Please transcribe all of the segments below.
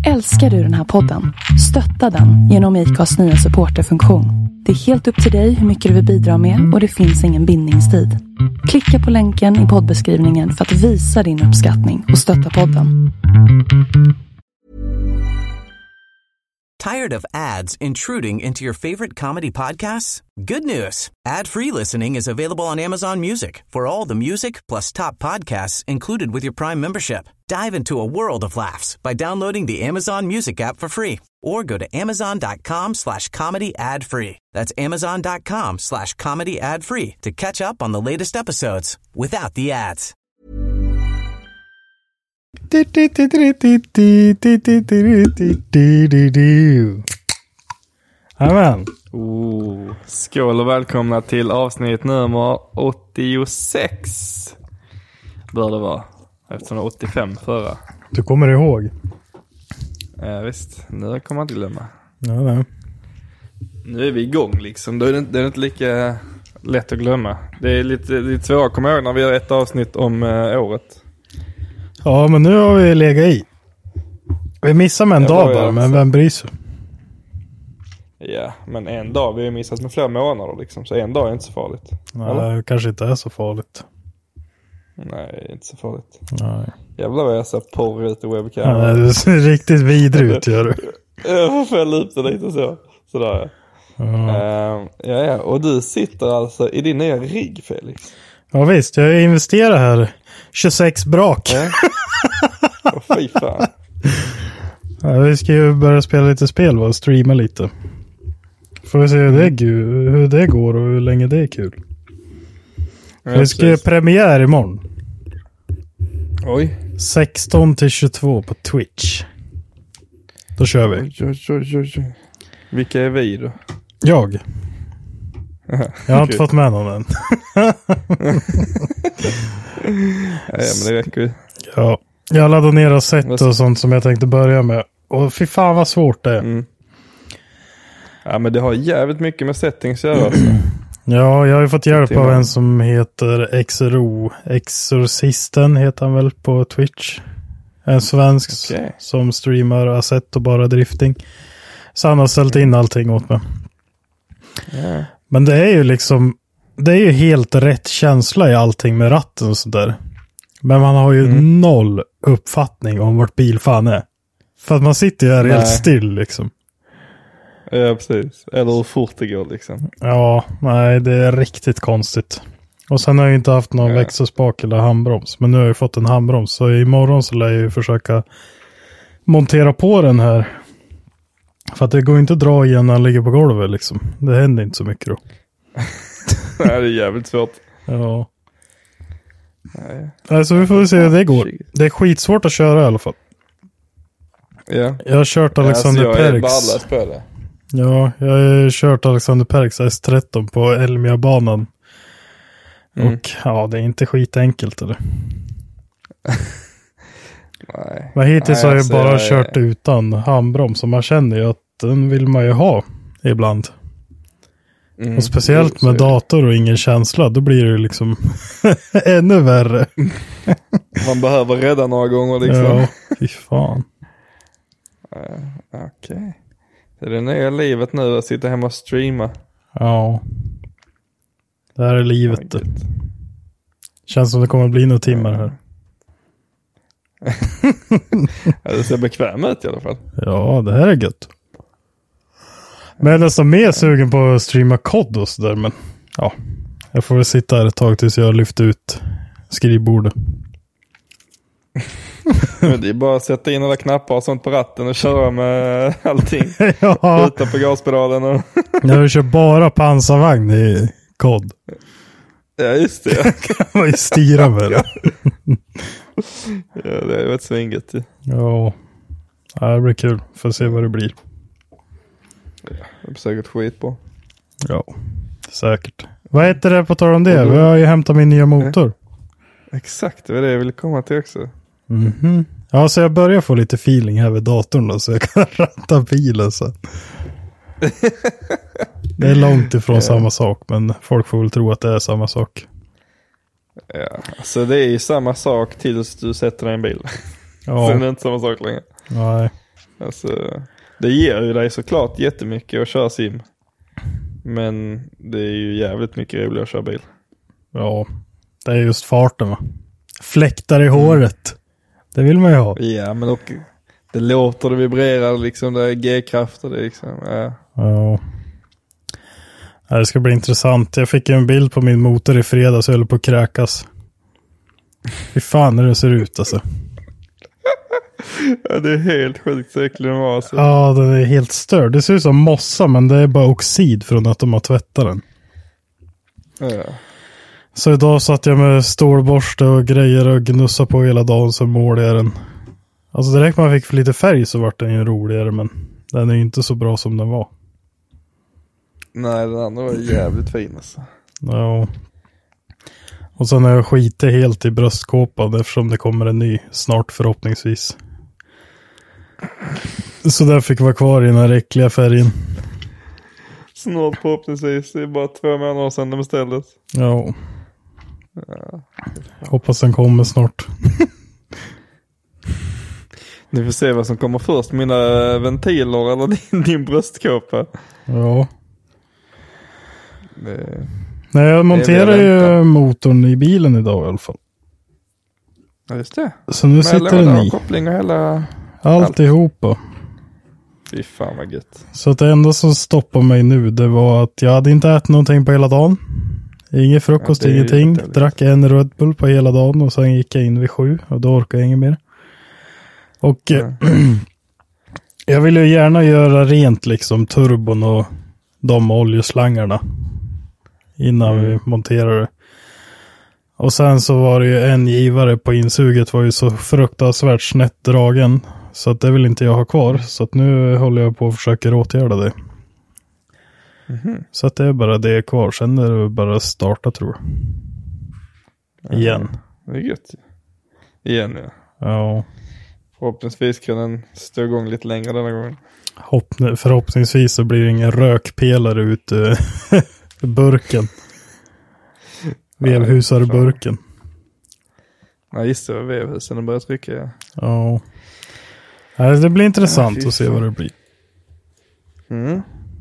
Älskar du den här podden? Stötta den genom IKAs nya supporterfunktion. Det är helt upp till dig hur mycket du vill bidra med och det finns ingen bindningstid. Klicka på länken i poddbeskrivningen för att visa din uppskattning och stötta podden. Tired of ads intruding into your favorite comedy podcasts? Good news. Ad-free listening is available on Amazon Music for all the music plus top podcasts included with your Prime membership. Dive into a world of laughs by downloading the Amazon Music app for free or go to amazon.com/comedy ad-free. That's amazon.com/comedy ad-free to catch up on the latest episodes without the ads. Amen. Skål och välkomna till avsnitt nummer 86. Bör det vara. Eftersom det var 85 förra. Du kommer ihåg? Visst, nu kommer man inte glömma. Ja. Nu är vi igång liksom. Då är det inte lika lätt att glömma. Det är lite svårt att komma ihåg när vi har ett avsnitt om året. Ja, men nu har vi legat i. Vi missar med en dag bara, men vem bryr sig? Ja, men en dag. Vi har missat med flera månader liksom. Så en dag är inte så farligt. Nej, det kanske inte är så farligt. Nej, inte så farligt. Nej. Jävlar vad jag ser porr ut i webcam. Nej, du ser riktigt vidrig ut, gör du. Jag får fälla upp det lite så. Sådär, ja. Ja. Och du sitter alltså i din nya rigg, Felix. Ja visst, jag investerar här 26 brak. Ja. Fy fan. Ja, vi ska ju börja spela lite spel och streama lite. Får vi se hur det går och hur länge det är kul. Ja, vi ska ju premiär imorgon. Oj. 16-22 på Twitch. Då kör vi. Oj. Vilka är vi då? Jag har inte fått med någon än. Ja, men det räcker ju. Ja, jag laddade ner och sett och sånt som jag tänkte börja med. Och fy fan vad svårt det är. Mm. Ja, men det har jävligt mycket med settings att göra. Ja, jag har ju fått hjälp av en som heter XRO. Exorcisten heter han väl på Twitch. En svensk som streamar Assetto och bara drifting. Så han har ställt in allting åt mig. Yeah. Men det är ju liksom, det är ju helt rätt känsla i allting med ratten och sådär. Men man har ju noll uppfattning om vart bilfan är. För att man sitter ju här helt still liksom. Ja, precis. Eller hur fort det går liksom. Ja, nej, det är riktigt konstigt. Och sen har jag inte haft någon växelspak eller handbroms. Men nu har jag fått en handbroms. Så imorgon så lär jag ju försöka montera på den här. För att det går inte att dra igen när han ligger på golvet liksom. Det händer inte så mycket då. Nej, det är jävligt svårt. Ja. Nej. Alltså vi får se hur det går. Det är skitsvårt att köra i alla fall. Ja. Jag har kört Alexander jag Perks. Är ballat på det. Ja, jag har kört Alexander Perks S13 på Elmia-banan. Och ja, det är inte skitenkelt eller? Nej. Men hittills har jag bara kört utan handbroms. Och man känner ju att den vill man ju ha ibland. Och speciellt med dator och ingen känsla, då blir det liksom ännu värre. Man behöver rädda några gånger liksom. Ja, fy fan. Okej. Det är det nya livet nu att sitta hemma och streama. Ja. Det här är livet. Känns som det kommer att bli några timmar här. Ja, det ser bekväm ut i alla fall. Ja, det här är gött. Men jag är nästan mer sugen på att streama kod och sådär. Men ja, jag får väl sitta här ett tag tills jag lyfter ut skrivbordet. Men det är bara att sätta in alla knappar och sånt på ratten och köra med allting. Ja. Utan på gaspedalen. Och Jag kör bara pansarvagn i kod. Ja, just det. Ja. Kan man ju styra med det. Ja, det är ju ett svinget. Ja, det blir kul. Får se vad det blir. Ja, det blir säkert skit på. Ja, säkert. Vad heter det på tal om det? Vi har ju hämtat min nya motor. Exakt, det var det jag ville komma till också. Mhm. Ja, så jag börjar få lite feeling här vid datorn då, så jag kan ratta bilen så. Det är långt ifrån samma sak, men folk får väl tro att det är samma sak. Ja, alltså det är ju samma sak tills du sätter dig i en bil. Ja. Sen är det inte samma sak längre. Nej. Alltså, det ger ju dig såklart jättemycket att köra sim. Men det är ju jävligt mycket roligare att köra bil. Ja, det är just farten va. Fläktar i håret. Det vill man ju ha. Ja, men och det låter, det vibrerar liksom, det är G-krafter, det är liksom, ja. Ja. Det ska bli intressant. Jag fick en bild på min motor i fredags så jag höll på att kräkas. Fy fan hur det ser ut alltså. Ja, det är helt sjukt så äcklig den var alltså. Ja, den är helt störd. Det ser ut som mossa men det är bara oxid från att de har tvättat den. Ja. Så idag satt jag med stålborste och grejer och gnussa på hela dagen så målade jag den. Alltså direkt man fick för lite färg så vart den ju roligare men den är ju inte så bra som den var. Nej, den andra var jävligt fin alltså. Ja. Och sen har jag skitit helt i bröstkåpan eftersom det kommer en ny snart förhoppningsvis. Så där fick vara kvar i den här äckliga färgen. Snart förhoppningsvis, det är bara 2 månader sedan de beställdes. Ja. Ja. Hoppas den kommer snart. Ni får se vad som kommer först, mina ventiler eller din bröstkåpa. Ja. Det... Nej, jag monterar ju motorn i bilen idag i alla fall. Ja, just det. Så nu sitter den i. Koppling och hela... Alltihopa. Fy fan vad gött. Så att det enda som stoppade mig nu det var att jag hade inte ätit någonting på hela dagen. Ingen frukost, ja, ingenting. Drack en Red Bull på hela dagen och sen gick jag in vid 7 och då orkade jag inget mer. Och jag ville ju gärna göra rent liksom turbon och de oljeslangarna innan vi monterade det. Och sen så var det ju en givare på insuget var ju så fruktansvärt snett dragen så att det vill inte jag ha kvar. Så att nu håller jag på att försöka åtgärda det. Så att det är bara det kvar. Sen är det bara starta tror jag. Igen. Det är gött. Igen ja. Ja. Förhoppningsvis kan den stå igång lite längre denna gången. Förhoppningsvis så blir det ingen rökpelare ut ur burken. Vevhusarburken. Ja just det, vevhusen börjar trycka. Ja. Det blir intressant att se vad det blir. Mm.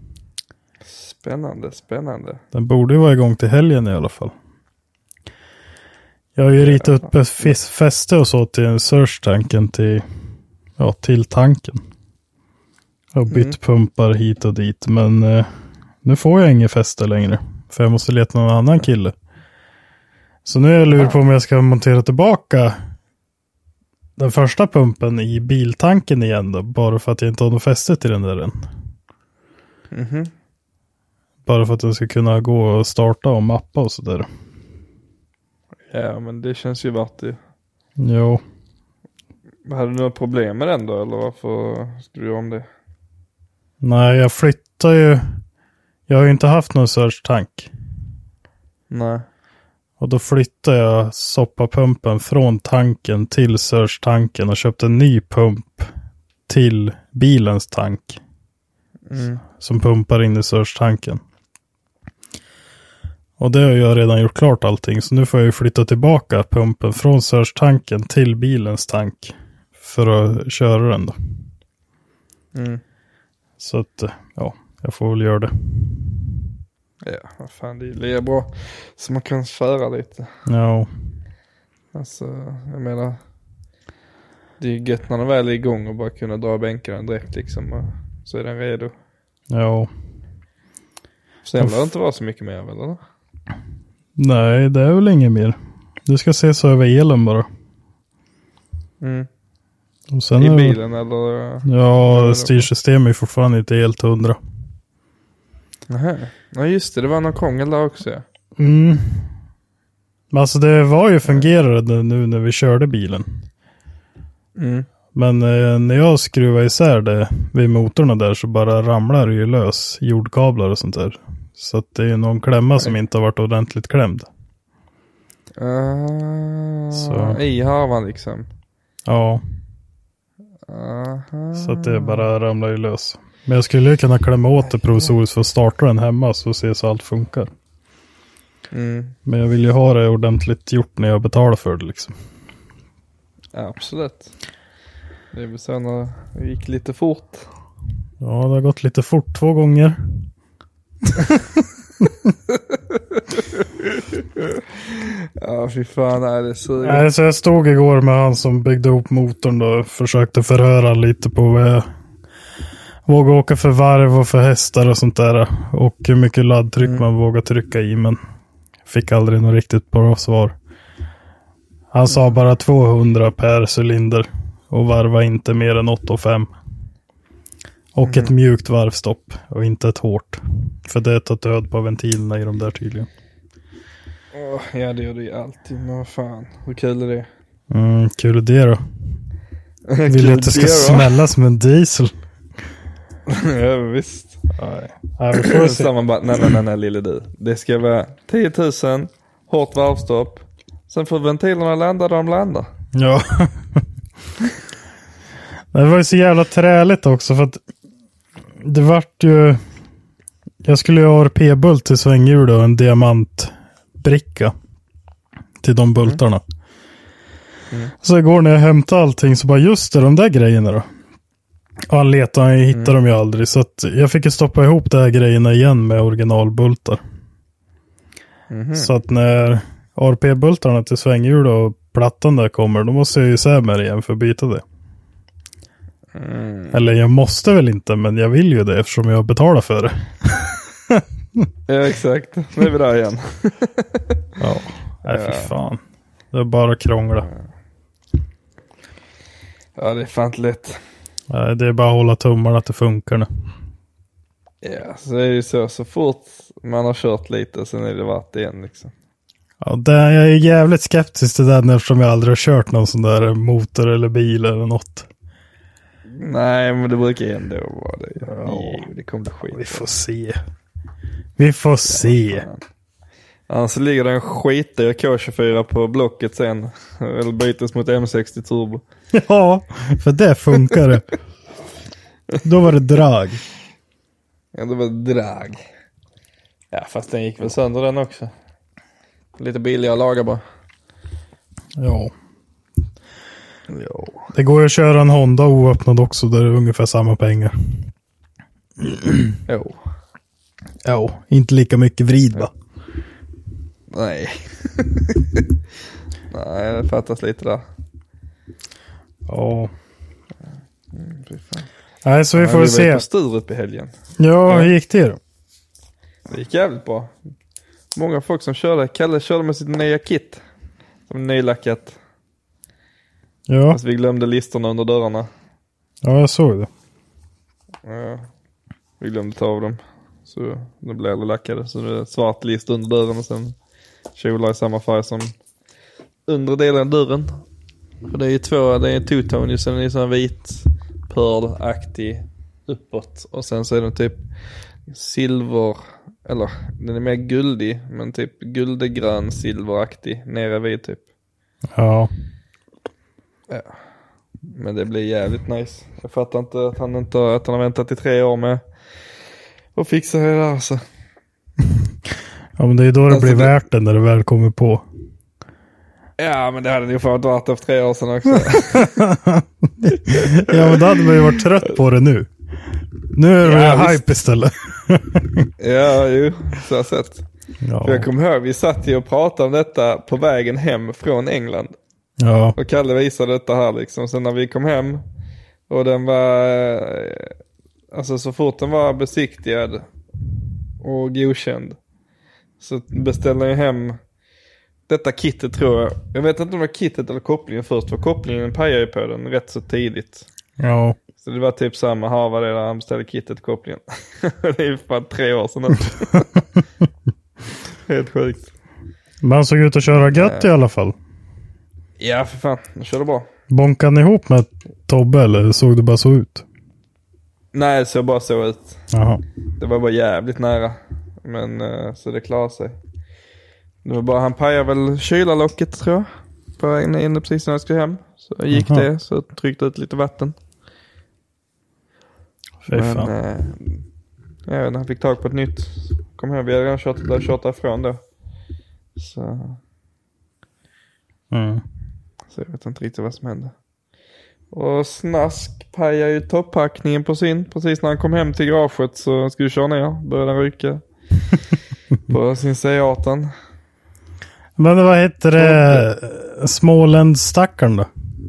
Spännande. Den borde ju vara igång till helgen i alla fall. Jag har ju ritat upp ett fäste och så till en surge-tanken till tanken. Och bytt pumpar hit och dit. Men nu får jag ingen fäste längre. För jag måste leta någon annan kille. Så nu är jag lurig på om jag ska montera tillbaka den första pumpen i biltanken igen då. Bara för att jag inte har något fäste till den där än. Bara för att den ska kunna gå och starta och mappa och sådär. Ja, men det känns ju värt det. Jo. Hade du några problem med den då? Eller varför skulle du göra om det? Nej, jag flyttar ju. Jag har ju inte haft någon surge-tank. Nej. Och då flyttar jag soppapumpen från tanken till surge-tanken och köpte en ny pump till bilens tank. Som pumpar in i surge-tanken. Och det har jag redan gjort klart allting. Så nu får jag ju flytta tillbaka pumpen från surge-tanken till bilens tank. För att köra den då. Så att, ja, jag får väl göra det. Ja, vad fan, det är bra. Så man kan köra lite. Ja. Alltså, jag menar. Det är ju gött när den väl är igång och bara kunna dra bänken direkt liksom. Och så är den redo. Ja. Sen lär det inte vara så mycket mer väl, eller? Nej, det är väl inget mer. Du ska se så över elen bara. Och sen i bilen eller? Ja, styrsystem är fortfarande inte helt 100. Nähä. Ja just det var någon krångel där också. Ja. Alltså det var ju fungerande nu när vi körde bilen. Men när jag skruvar isär det vid motorerna där så bara ramlar det ju lös jordkablar och sånt där. Så att det är någon klämma som inte har varit ordentligt klämd. Så. I harvan liksom. Ja. Så att det bara ramlar ju lös. Men jag skulle ju kunna klämma åt det provisoriskt för att starta den hemma så se så allt funkar. Men jag vill ju ha det ordentligt gjort när jag betalar för det liksom. Ja, absolut. Det är väl så när det gick lite fort. Ja, det har gått lite fort 2 gånger. Ja, fy fan, nej, det suger. Nej, så jag stod igår med han som byggde upp motorn då och försökte förhöra lite på vad jag vågar åka för varv och för hästar och sånt där. Och hur mycket laddtryck man vågar trycka i, men fick aldrig något riktigt bra svar. Han sa bara 200 per cylinder och varva inte mer än 8,5. Och ett mjukt varvstopp och inte ett hårt. För det tar död på ventilerna i de där tydligen. Ja, det gör det ju alltid. Men vad fan, hur kul är det? Kul är det då. Vill du att det ska smälla som en diesel? Ja, visst. Nej, vi får se. Man bara, nej, lille du. Det ska vara 10 000, hårt varvstopp. Sen får ventilerna landa där de landar. Ja. Det var ju så jävla träligt också för att det vart ju... Jag skulle ju ha ARP-bult till svänghjul och en diamantbricka till de bultarna. Så igår när jag hämtade allting så bara just det, de där grejerna då. Och han letade, jag hittade dem ju aldrig. Så att jag fick ju stoppa ihop de här grejerna igen med originalbultar. Så att när ARP-bultarna till svänghjul och plattan där kommer, då måste jag ju se med det igen för att byta det. Eller jag måste väl inte, men jag vill ju det eftersom jag betalar för det. Ja, exakt. Nu är vi där igen. Ja, nej för fan. Det är bara krångla. Ja, det är fan inte lätt. Nej, det är bara att hålla tummarna att det funkar nu. Ja, så är det ju så fort man har kört lite, sen är det varit det igen liksom. Ja, jag är jävligt skeptisk till den eftersom jag aldrig har kört någon sån där motor eller bil eller något. Nej, men det brukar ändå vara det. Ja, det kommer bli skit. Vi får se. Vi får se. Annars så ligger det en skitiga K24 på blocket sen. Eller bytes mot M60 Turbo. Ja, för det funkar det. Då var det drag. Ja, det var drag. Ja, fast den gick väl sönder den också. Lite billigare att laga bara. Ja. Det går ju att köra en Honda oöppnad också, där det är ungefär samma pengar. Jo. Ja, inte lika mycket vrid va? Nej. Nej, det fattas lite där. Ja. Nej, så vi får vi se. Vi var på Sturup i helgen. Ja, hur gick det då? Det gick jävligt bra. Många folk som körde. Kalle körde med sitt nya kit. Som nylackat. Ja. Fast vi glömde listorna under dörrarna. Ja, jag såg det. Ja. Vi glömde ta av dem. Så det blev aldrig lackade. Så det är svart list under dörren och sen kjolar i samma färg som under delen av dörren. För det är ju det är en two-tone ju, sen är det sån vit pearl-aktig uppåt. Och sen så är den typ silver, eller den är mer guldig, men typ guldegrön silveraktig nere vid typ. Ja. Ja. Men det blir jävligt nice. Jag fattar inte att han har väntat i 3 år med att fixa det där alltså. Ja, men det är då det blir värt det när det väl kommer på. Ja, men det hade ju fått varit efter 3 år sedan också. Ja, men då hade man ju varit trött på det nu. Nu är det hype istället. Ja, ju. Så har jag sett. Ja. För jag kommer ihåg, vi satt ju och pratade om detta på vägen hem från England. Ja. Och Kalle visade detta här liksom. Sen när vi kom hem och den var... Alltså så fort den var besiktigad och godkänd så beställde jag hem detta kittet tror jag. Jag vet inte om det var kittet eller kopplingen först. För kopplingen pajade ju på den rätt så tidigt. Ja. Så det var typ samma hava det där han beställde kittet kopplingen. Det är ju fan 3 år sedan. Helt sjukt. Men han såg ut att köra gött i alla fall. Ja, för fan. Jag körde bra. Bonkade ni ihop med Tobbe eller såg det bara så ut? Nej, det såg bara så ut. Jaha. Det var bara jävligt nära. Men så det klarade sig. Det var bara, han pajade väl kylarlocket tror jag. På vägen in precis när jag skulle hem. Så gick det, så tryckte ut lite vatten. Fy fan. Men han fick tag på ett nytt. Kom hem, vi hade redan kört därifrån då. Så jag vet inte riktigt vad som hände. Och Snask pajar ju topphackningen på sin. Precis när han kom hem till garaget så skulle köra ner. Började ryka på sin C18. Men vad heter det? Smålandsstackaren då?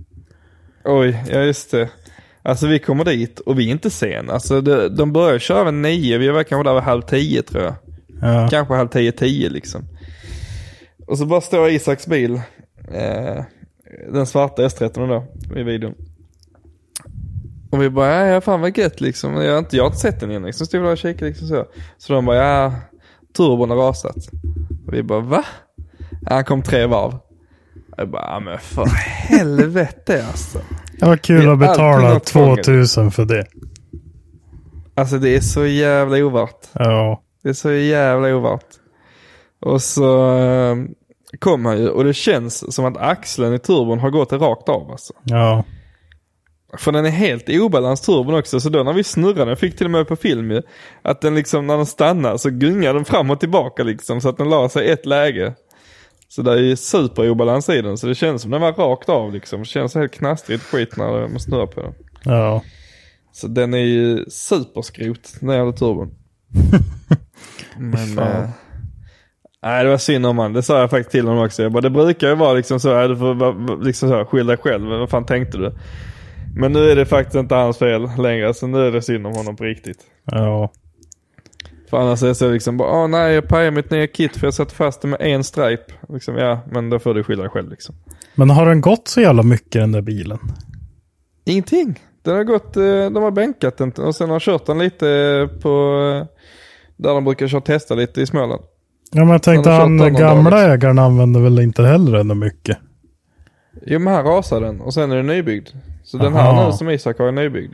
Oj, ja just det. Alltså vi kommer dit och vi är inte sen. Alltså de börjar köra vid 9. Vi var kanske där vid 9:30 tror jag. Ja. Kanske 9:30 liksom. Och så bara står Isaks bil. Den svarta S13 då i videon. Och vi bara, ja fan vad gött liksom. Jag har inte sett den igen liksom. Stod där och kikade liksom så. Så de bara, ja turbon har rasat. Och vi bara, va? Ja, han kom 3 varv. Jag bara, ja men för helvete alltså. Det var kul att betala 2000 för det. Alltså det är så jävla ovärt. Ja. Det är så jävla ovärt. Och så kom han ju. Och det känns som att axeln i turbon har gått rakt av alltså. Ja. För den är helt i obalans turbon också. Så då när vi snurrade, jag fick till och med på film ju. Att den liksom när den stannar så gungar den fram och tillbaka liksom. Så att den la sig i ett läge. Så det är ju super obalans i den. Så det känns som den var rakt av liksom. Det känns helt knastrigt skit när man snurrar på den. Ja. Så den är ju superskrot, den jävla turbon. Men nej, det var synd om man. Det sa jag faktiskt till honom också. Jag bara, det brukar ju vara liksom så här, du får liksom så här, skylla dig själv. Vad fan tänkte du? Men nu är det faktiskt inte hans fel längre. Så nu är det synd om honom på riktigt. Ja. För annars är det så liksom bara, nej jag pajar mitt nya kit för jag satt fast det med en stripe. Liksom, ja, men då får du skylla dig själv liksom. Men har den gått så jävla mycket den där bilen? Ingenting. Den har gått, de har bänkat den och sen har kört den lite på där de brukar köra testa lite i Småland. Ja men jag tänkte han gamla ägaren använder väl inte heller ännu mycket. Jo men här rasar den och sen är den nybyggd. Så den här nu som Isak har är nybyggd.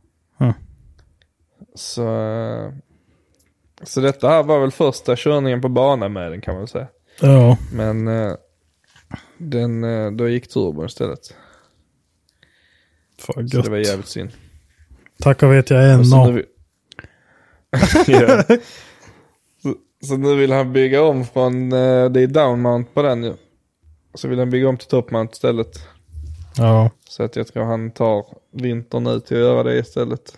Så detta här var väl första körningen på banan med den kan man säga. Ja. Men då gick turbon istället. Fan, så det var jävligt synd. Tackar vet jag än. Så nu vill han bygga om från det är downmount på den ju. Så vill han bygga om till topmount istället. Ja. Så att jag tror han tar vintern nu till att göra det istället.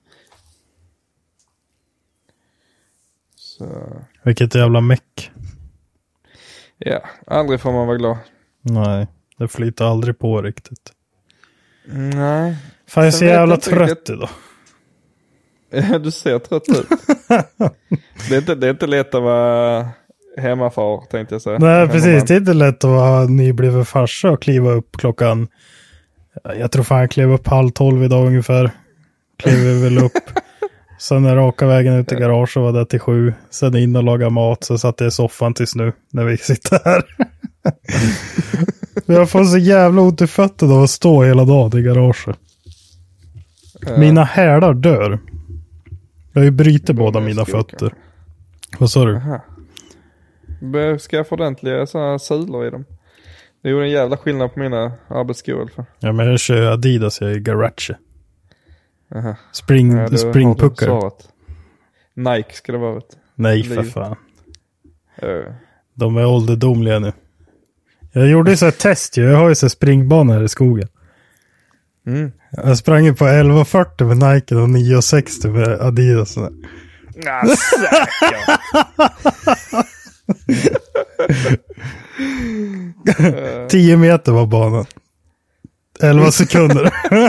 Så. Vilket jävla meck. Ja, aldrig får man vara glad. Nej, det flyter aldrig på riktigt. Nej. Fan, jag ser jävla trött idag. Ja, du ser trött ut. det är inte lätt att vara hemmafar, tänkte jag säga. Nej, precis. Det är inte lätt att vara nybliven farsa och kliva upp klockan. Jag tror fan jag klev upp 11:30 idag ungefär. Klev väl upp. Sen är raka vägen ut i garage och var där till 7. Sen in och laga mat. Så satt jag i soffan tills nu när vi sitter här. Jag får så jävla ont i fötterna av att stå hela dagen i garaget. Mina hälar dör. Jag har ju brytit båda mina fötter. Vad sa du? Ska jag få ordentliga sådana sulor i dem? Det gjorde en jävla skillnad på mina arbetsskor i alla fall. Ja, men jag kör Adidas, jag är i garage. Springpuckar. Nike ska det vara. Nej, för fan. De är ålderdomliga nu. Jag gjorde ju så här test. Jag har ju så här springbanor här i skogen. Jag sprang ju på 11:40 med Nike och 9:60 med Adidas. 10 meter var banan. 11 sekunder.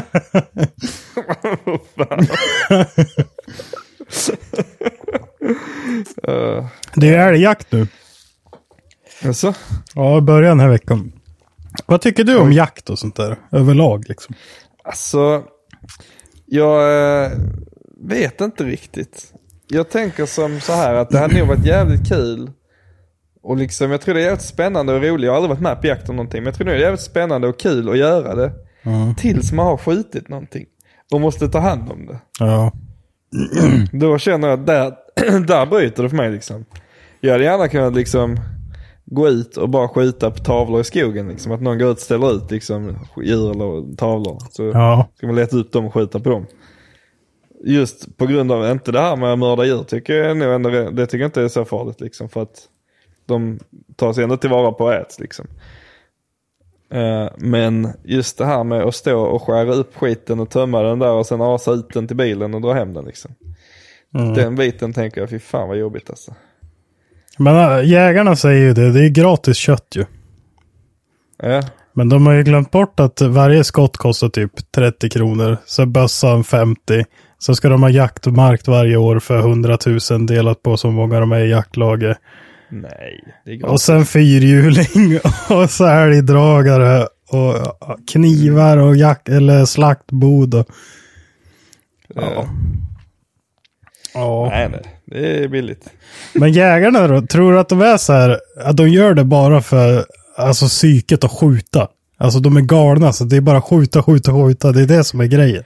Det är älgjakt nu. Alltså? Ja, början den här veckan. Vad tycker du om jakt och sånt där överlag liksom? Alltså, jag vet inte riktigt. Jag tänker som så här att det hade nog varit jävligt kul. Och liksom, jag tror det är jävligt spännande och roligt. Jag har aldrig varit med på jakt om någonting. Men jag tror det är jävligt spännande och kul att göra det. Tills man har skjutit någonting. Och måste ta hand om det. Ja. Då känner jag att där bryter det för mig liksom. Jag hade gärna kunnat liksom gå ut och bara skjuta på tavlor i skogen liksom. Att någon går ut och ställer ut liksom djur eller tavlor. Så ska man leta upp dem och skjuta på dem. Just på grund av, inte det här med att mörda djur tycker jag nog ändå, det tycker jag inte är så farligt liksom. För att de tar sig ändå tillvara på och äts liksom. Men just det här med att stå och skära upp skiten och tömma den där och sen asa ut den till bilen och dra hem den liksom. Den biten tänker jag, fy fan vad jobbigt alltså. Men jägarna säger ju det är gratis kött ju. Ja. Men de har ju glömt bort att varje skott kostar typ 30 kronor. Så bössan 50. Så ska de ha jaktmarkt varje år för 100 000 delat på så många de är i jaktlaget. Nej, det är gratis. Och sen fyrhjuling och så älgdragare och knivar och eller slaktbod. Och... Ja. Ja. Nej, det är billigt. Men jägarna då, tror du att de är så här, att de gör det bara för alltså psyket att skjuta? Alltså de är galna, så det är bara skjuta, det är det som är grejen.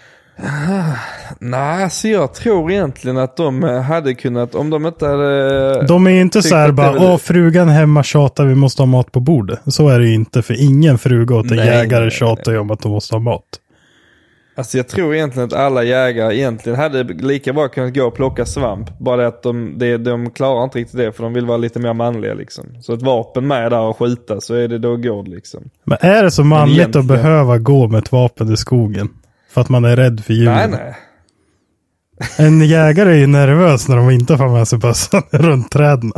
Nej, så jag tror egentligen att de hade kunnat, om de inte hade... De är ju inte så här bara, frugan hemma tjatar, vi måste ha mat på bordet. Så är det ju inte, för ingen fruga åt en jägare tjatar ju om att de måste ha mat. Alltså jag tror egentligen att alla jägare egentligen hade lika bra kunnat gå och plocka svamp. Bara det att de klarar inte riktigt det, för de vill vara lite mer manliga liksom. Så ett vapen med där och skjuta, så är det då går liksom. Men är det så manligt att behöva gå med ett vapen i skogen? För att man är rädd för djuren? Nej. En jägare är ju nervös när de inte får med sig bössan runt träden.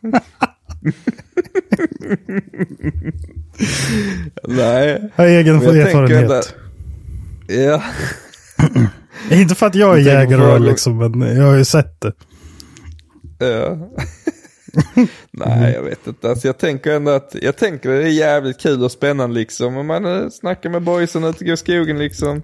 Nej. Jag har egen erfarenhet. Ja. Inte för att jag är jägare liksom, men jag har ju sett det. Ja. Nej, jag vet inte. Alltså, jag tänker ändå att det är jävligt kul och spännande liksom. Om man snackar med boysen ute i skogen liksom.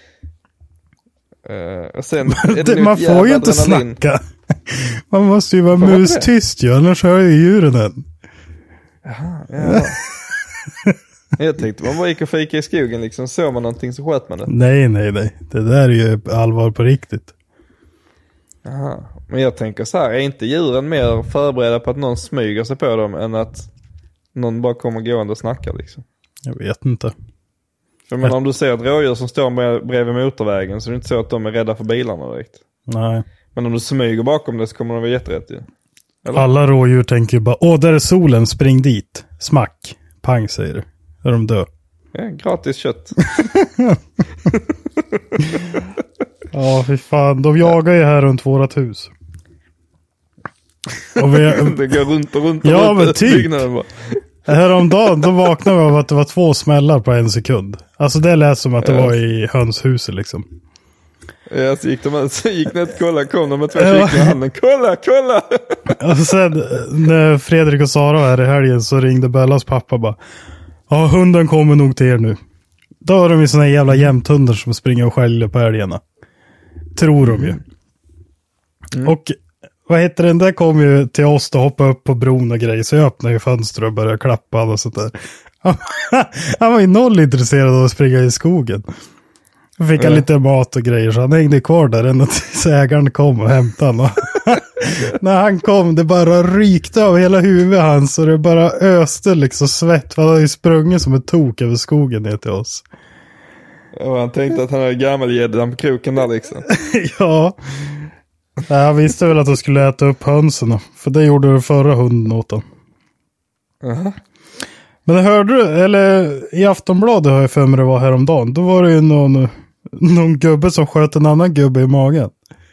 Och sen man får ju inte snacka. Man måste ju vara mustyst ju, annars hör ju djuren än. Jaha, ja. Jag tänkte man bara gick och fika i skogen liksom. Såg man någonting så sköt man det. Nej. Det där är ju allvar på riktigt. Jaha. Men jag tänker så här, är inte djuren mer förberedda på att någon smyger sig på dem än att någon bara kommer gående och snackar liksom? Jag vet inte. För men om du ser ett rådjur som står bredvid motorvägen, så är det inte så att de är rädda för bilarna direkt. Nej. Men om du smyger bakom det så kommer de vara jätterätt ju. Eller? Alla rådjur tänker ju bara, där är solen, spring dit. Smack. Pang, säger du. Är de dö. Ja, gratis kött. Ja, fy fan. De jagar ju här runt vårat hus. Och det går runt och runt. Ja, runt men typ. Häromdagen, då vaknade vi av att det var 2 smällar på 1 sekund. Alltså det lät som att det var i hönshuset liksom. Ja, så gick ner och kolla, kom de med 2 kycklingar i handen. Kolla! Och sen när Fredrik och Sara var här i helgen så ringde Bellas pappa bara. Ja, hunden kommer nog till er nu. Då har de ju såna jävla jämthundar som springer och skäller på älgarna. Tror de ju. Och vad heter den där kom ju till oss och hoppa upp på bron och grejer. Så jag öppnade ju fönster och började klappa och sånt där. Han var ju noll intresserad av att springa i skogen. Då fick han lite mat och grejer, så han hängde kvar där ända tills ägaren kom och hämtade honom. När han kom, det bara rykte av hela huvudet hans, och det bara öste liksom svett. Han hade ju sprungit som ett tok över skogen ner till oss. Och han tänkte att han hade gammelgäddan på kroken där liksom. Ja. Nej, han visste väl att han skulle äta upp hönsen. För det gjorde den förra hunden åt honom. Men hörde du, eller i Aftonbladet har jag för mig det var häromdagen. Då var det ju någon gubbe som sköt en annan gubbe i magen.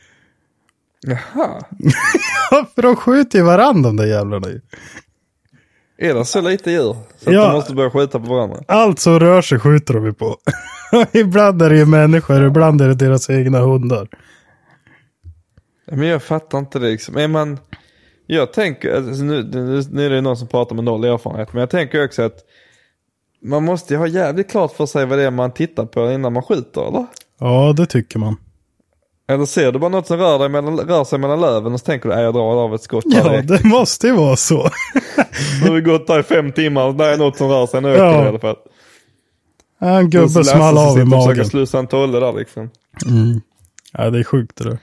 Jaha. Ja, för de skjuter ju varandra, de där jävlarna ju. Är det så lite djur? Så att de måste börja skjuta på varandra? Allt som rör sig skjuter de ju på. Ibland är det ju människor, ibland är det deras egna hundar. Men jag fattar inte det liksom. Jag tänker, alltså nu är det någon som pratar med noll erfarenhet, men jag tänker också att man måste ju ha jävligt klart för sig vad det är man tittar på innan man skjuter, eller? Ja, det tycker man. Eller ser du bara något som rör sig mellan löven och så tänker du, jag drar av ett skott. Ja, det måste ju vara så. Nu har vi gått där i 5 timmar och där är något som rör sig, nu ökar det i alla fall. Ja, en gubbe small av i magen. Och försöka slussa en tolle där liksom. Ja, det är sjukt det där.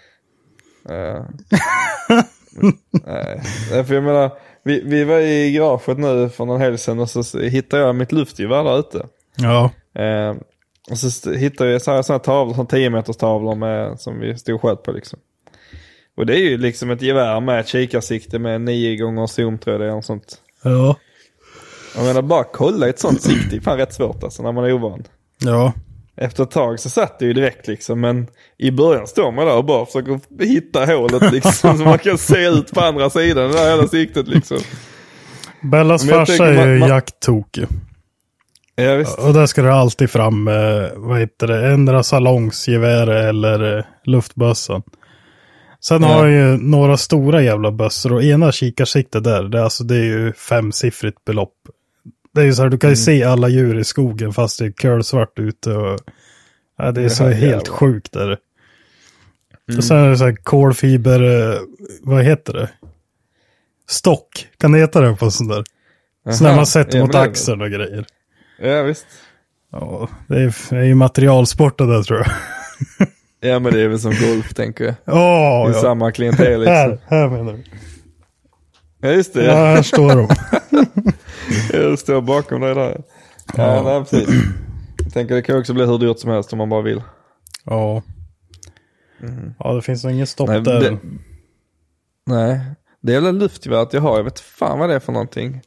Nej, för jag menar, vi var i garaget nu för någon helg sedan och så hittade jag mitt luftgevär där ute. Ja. Och så hittade jag sådana tavlor, som 10 meters tavlor med, som vi stod sköt på liksom. Och det är ju liksom ett gevär med ett kikarsikte med 9 gånger zoom, tror jag det är, och sånt. Ja. Jag menar, bara kolla ett sånt sikte är fan rätt svårt alltså, när man är ovan. Ja. Efter ett tag så satt det ju direkt liksom, men i början står man där och bara försöker hitta hålet liksom, så man kan se ut på andra sidan, det där hela siktet liksom. Bellas farsa är ju jakttokig. Ja, visst. Och där ska det alltid fram, ändra salongsgevär eller luftbössan. Sen har jag ju några stora jävla bössor och ena kikarsikte där, det är ju 5-siffrigt belopp. Det är ju så här, du kan ju se alla djur i skogen fast det är kölsvart ute och det är så helt sjukt där. Och sen är det så här kolfiber, vad heter det? Stock, kan det heta det på sån där? Så när man sätter mot axeln och grejer. Ja, visst. Ja, det är ju materialsporten där, tror jag. Ja, men det är väl som golf, tänker jag. Det är samma klientel liksom. Här menar du. Ja, just det. Ja, här står de. Jag står bakom dig där. Ja, nej, precis. Jag tänker det kan också bli hur dyrt som helst om man bara vill. Ja. Ja, det finns nog ingen stopp där. Nej, det är väl luftgeväret jag har. Jag vet fan vad det är för någonting.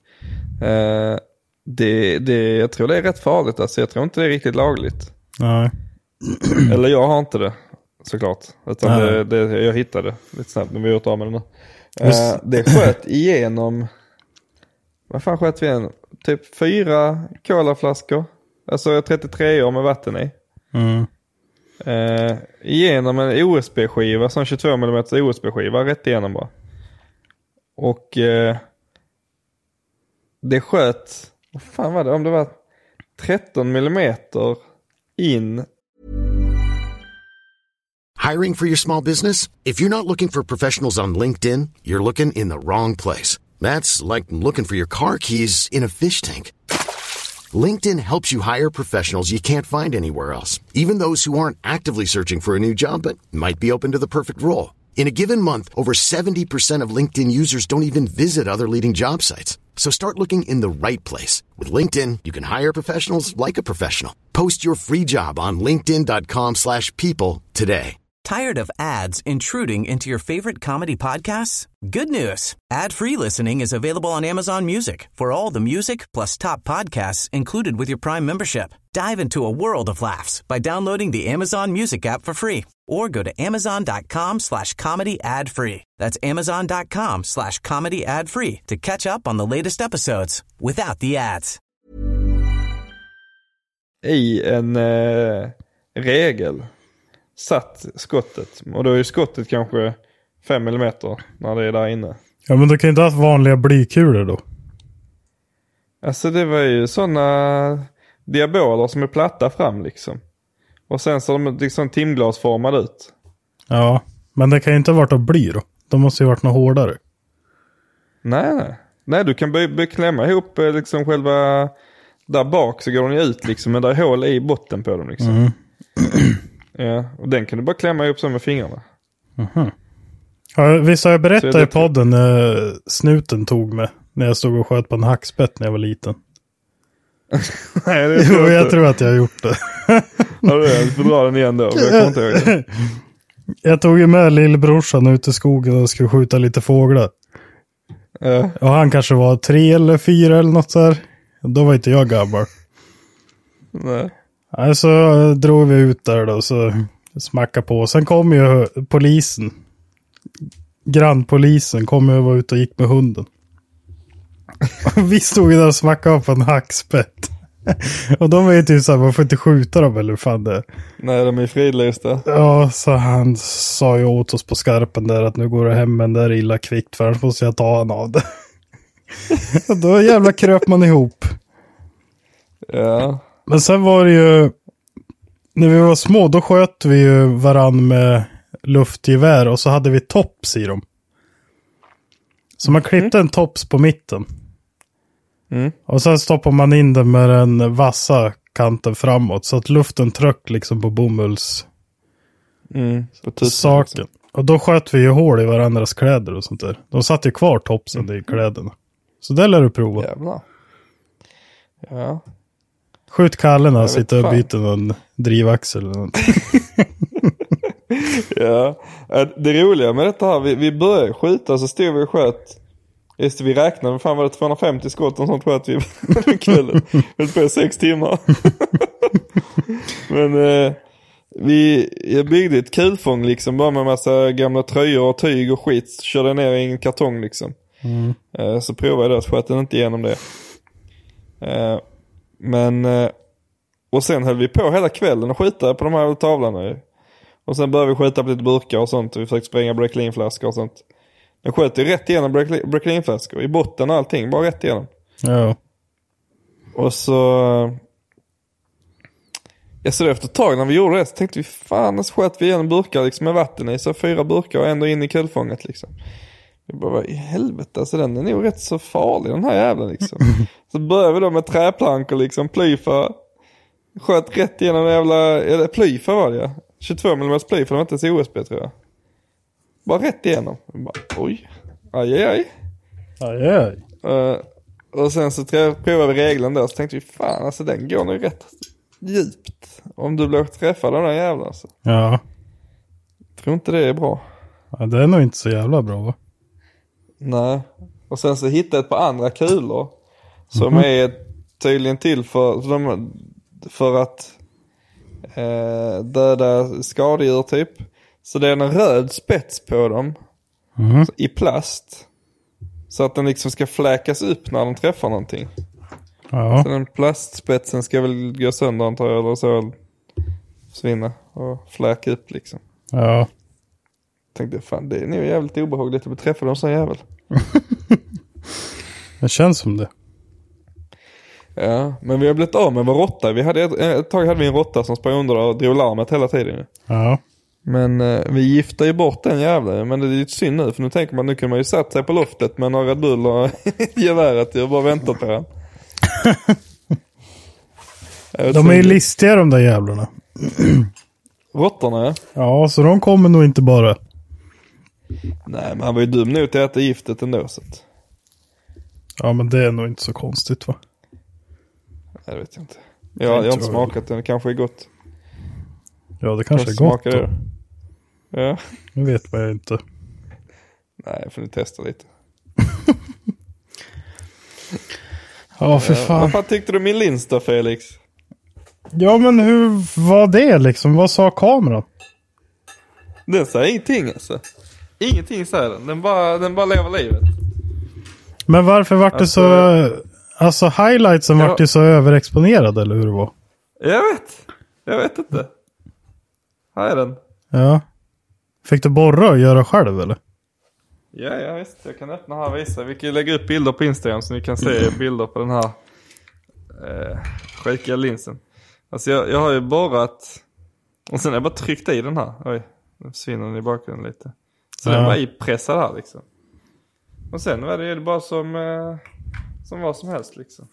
Jag tror det är rätt farligt. Alltså. Jag tror inte det är riktigt lagligt. Nej. Eller jag har inte det, såklart. Utan jag hittade lite snabbt när vi har gjort av med det nu. Det sköt igenom... Vad fan sköt vi igenom? Typ 4 colaflaskor. Alltså 33 år med vatten i. Igenom en OSB-skiva. Som 22 mm OSB-skiva. Rätt igenom bara. Och det sköt... Vad fan var det? Om det var 13 millimeter in. Hiring for your small business? If you're not looking for professionals on LinkedIn, you're looking in the wrong place. That's like looking for your car keys in a fish tank. LinkedIn helps you hire professionals you can't find anywhere else, even those who aren't actively searching for a new job but might be open to the perfect role. In a given month, over 70% of LinkedIn users don't even visit other leading job sites. So start looking in the right place. With LinkedIn, you can hire professionals like a professional. Post your free job on linkedin.com/people today. Tired of ads intruding into your favorite comedy podcasts? Good news. Ad-free listening is available on Amazon Music for all the music plus top podcasts included with your Prime membership. Dive into a world of laughs by downloading the Amazon Music app for free or go to amazon.com/comedy ad-free. That's amazon.com/comedy ad-free to catch up on the latest episodes without the ads. I en regel satt skottet. Och då är ju skottet kanske 5 millimeter när det är där inne. Ja, men du kan ju inte ha vanliga blykulor då. Alltså det var ju sådana diaboler som är platta fram liksom. Och sen så är de liksom timglasformade ut. Ja, men det kan ju inte ha varit av bly då. De måste ju varit något hårdare. Nej, du kan klämma ihop liksom själva... Där bak så går den ju ut liksom. Men där är hål i botten på dem liksom. Ja, och den kan du bara klämma ihop så med fingrarna. Ja, visst har jag berättat i podden när snuten tog mig. När jag stod och sköt på en hackspett när jag var liten. Nej, det jo, jag tror att jag har gjort det. Ja, du får dra den igen då. Jag kommer inte ihåg det. Jag tog ju med lillbrorsan ut i skogen och skulle skjuta lite fåglar. Och han kanske var 3 eller 4 eller något så här. Då var inte jag gammal. Nej. Så drog vi ut där då, så smackade på. Sen kom ju polisen. Grannpolisen kom ju och var ute och gick med hunden. Vi stod där och smackade på en hackspett. Och de vet ju så här, man får inte skjuta dem eller fan det. Nej, de är fridlysta. Ja, så han sa ju åt oss på skarpen där att nu går det hem men det är illa kvickt för annars måste jag ta han av det. Och då jävla kröp man ihop. Ja. Men sen var det ju, när vi var små då sköt vi ju varann med luftgevär och så hade vi tops i dem. Så man klippte en tops på mitten. Och sen stoppar man in den med den vassa kanten framåt så att luften tryck liksom på bomulls saken. Liksom. Och då sköt vi ju hål i varandras kläder och sånt där. De satt ju kvar topsen i kläderna. Så det lär du prova. Jävlar. Ja. Skjut kallen och sitta och byta någon drivaxel eller något. Ja. Det roliga med detta här, vi började skjuta så stod vi och sköt Just det, vi räknade, fan var det 250 skott och sånt, tror jag att vi kvällen. Höll på 6 timmar. Men jag byggde ett kulfång liksom, bara med massa gamla tröjor och tyg och skit. Körde ner i en kartong liksom. Så provade jag det, att sköt den inte igenom det. Och sen höll vi på hela kvällen och skjuta på de här tavlarna. Och sen började vi skjuta på lite burkar och sånt. Och vi försökte spränga Break-Lean-flaskor och sånt. Den sköt ju rätt igenom Break-Lean-flaskor. I botten och allting, bara rätt igenom. Ja. Och så... Jag såg efter ett tag när vi gjorde det, så tänkte vi, fan, så sköt vi igenom burkar liksom, med vatten i. Så 4 burkar och ändå in i kulfånget liksom. Vi bara, vad i helvete, alltså den är nog rätt så farlig, den här jävla liksom. Så började vi då med träplankor liksom, plyfa. Sköt rätt igenom den jävla, eller plyfa var det, ja. 22 mm plyfa, det var inte ens USB tror jag. Bara rätt igenom. Bara, oj, aj. Och sen så provade vi regeln där, så tänkte vi, fan, alltså den går nog rätt djupt. Om du blir träffad av den jävla alltså. Ja. Tror inte det är bra. Ja, det är nog inte så jävla bra, va? Nej. Och sen så hittade jag ett par andra kulor som är tydligen till för att döda skadedjur typ. Så det är en röd spets på dem i plast. Så att den liksom ska fläkas upp när den träffar någonting. Ja. Så den plastspetsen ska väl gå sönder antar jag, eller så försvinna och fläka upp liksom. Ja. Tänkte, fan, det är nog jävligt obehagligt att beträffa dem som jävel. Det känns som det. Ja, men vi har blivit av med vår råtta. Vi hade ett tag hade vi en råtta som sprang under och drog larmet hela tiden. Ja. Men vi gifter ju bort den jävla. Men det är ju synd nu, för nu tänker man, nu kan man ju sätta sig på loftet med några Red Bull och geväret och bara vänta på den. De är ju listiga de där jävlarna. Råttorna, ja. Ja, så de kommer nog inte bara. Nej, men han var ju dum nu till att äta giftet ändå. Så att... Ja, men det är nog inte så konstigt, va? Jag vet inte. Jag har inte smakat den, det kanske är gott. Ja, det kanske är gott det. Ja. Nu vet man ju inte. Nej, får ni testa lite. Ja, för fan. Vad fan tyckte du min lins då, Felix? Ja, men hur var det liksom? Vad sa kameran? Den säger ingenting alltså. Ingenting säger den. Den bara lever livet. Men varför var det så... Alltså highlightsen var ju så överexponerade, eller hur det var? Jag vet inte. Här är den. Ja. Fick du borra och göra själv, eller? Ja, visst. Jag kan öppna här och visa. Vi kan ju lägga upp bilder på Instagram så ni kan se bilder på den här skikiga linsen. Alltså jag har ju borrat och sen har jag bara tryckt i den här. Oj, nu försvinner den i bakgrunden lite. Så den var pressad här liksom. Och sen var det bara som vad som helst liksom.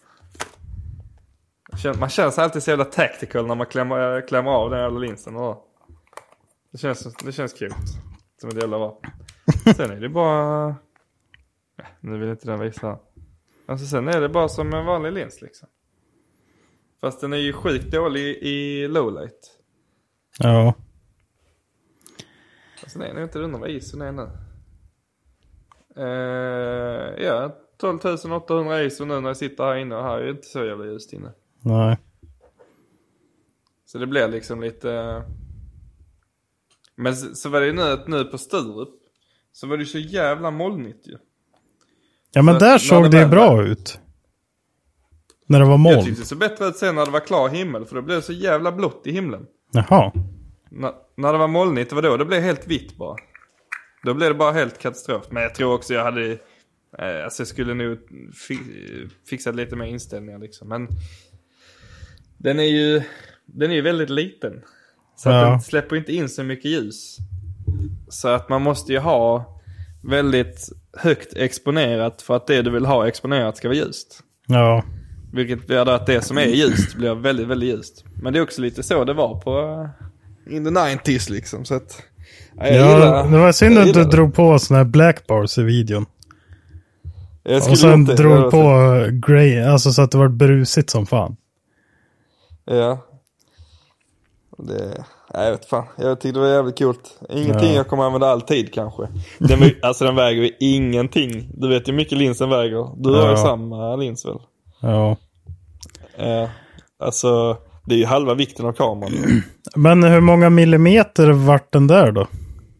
Man känns alltid så jävla tactical när man klämmer av den jävla linsen. Det känns kul. Som ett jävla vapen. Sen är det bara... nu vill inte den visa. Alltså sen är det bara som en vanlig lins liksom. Fast den är ju sjukt dålig i lowlight. Ja. Alltså nej, nu är inte undrar vad isen är nu. Ja, 12 800 ISO nu när jag sitter här inne. Och här är ju inte så jävla ljust inne. Nej. Så det blir liksom lite... Men så var det ju nu på Sturup. Så var det ju så jävla molnigt ju. Ja, men så där såg det bra ut. När det var moln. Jag tyckte det så bättre ut sen när det var klar himmel. För det blev så jävla blått i himlen. Jaha. När det var molnigt, det var då det blev helt vitt bara. Då blev det bara helt katastrof. Men jag tror också jag hade... alltså jag skulle nog fixa lite mer inställningar liksom. Men den är ju väldigt liten. Så att den släpper inte in så mycket ljus. Så att man måste ju ha väldigt högt exponerat för att det du vill ha exponerat ska vara ljust. Ja. Vilket gör att det som är ljust blir väldigt, väldigt ljust. Men det är också lite så det var på in the 90s liksom. Så att, det var synd att du drog på såna här black bars i videon. Och sen drog på grey, alltså så att det var brusigt som fan. Ja. Jag vet fan. Jag tyckte det var jävligt coolt. Ingenting jag kommer använda alltid kanske. Den väger ju ingenting. Du vet ju hur mycket linsen väger. Du har ju samma lins väl? Ja. Alltså, det är ju halva vikten av kameran. Men hur många millimeter vart den där då?